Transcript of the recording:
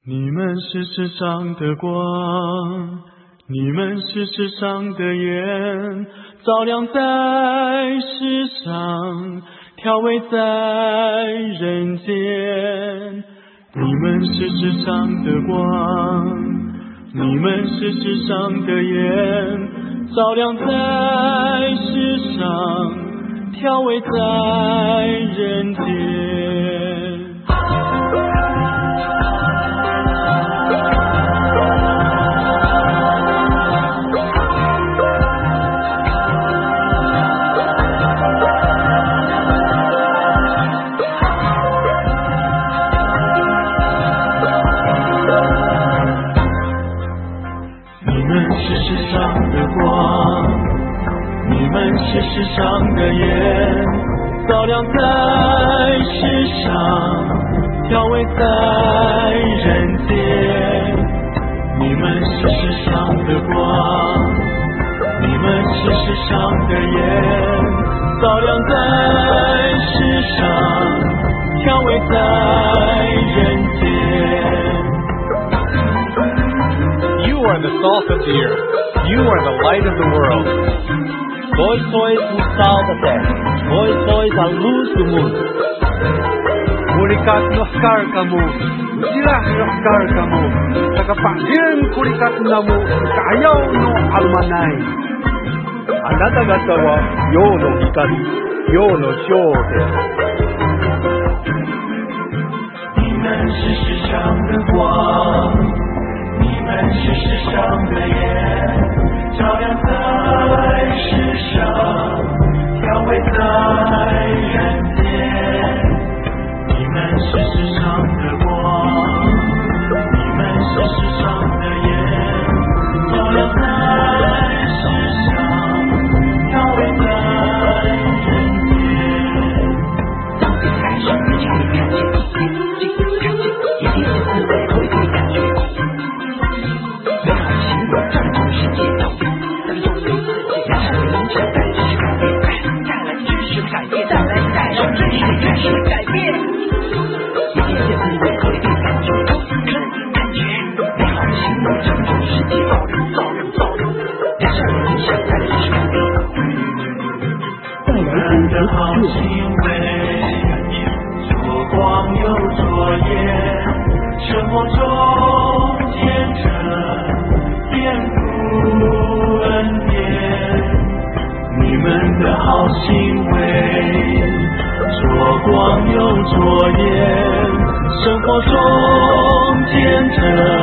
你们是世上的光，你们是世上的盐，照亮在世上，调味在人间。你们是世上的光，你们是世上的盐，照亮在世上，调味在人间。是世上的盐，照亮在世上，调味在人间。你们是世上的光，你们是世上的盐，照亮在世上，调味在人间。 You are the salt of the earth. You are the light of the world. Vós sois o sal da terra, vós sois a luz do mundo. Kurikat nos karkamu, usilah nos karkamu, tagapagin kurikat namu, kayaw no almanay. Anata wa yo no hikari, yo no shōte. 你们是世上的光，你们是世上的盐，照亮在世上，调味在人间。你们是世上的光，你们是世上的盐，照亮在世上，调味在人间。 当你开始你就会看见一定是滋味口里的感觉，美好的行为掌控世界，让自己让上的影响带来改变，带来知识改变，带来真实的认识改变，一定是滋味口里的感觉，美好的行为掌控世界，造人，让上的影响带来知识改变， 我们的好行为，做光又做盐，生活中见证天父恩典。你们的好行为，做光又做盐，生活中见证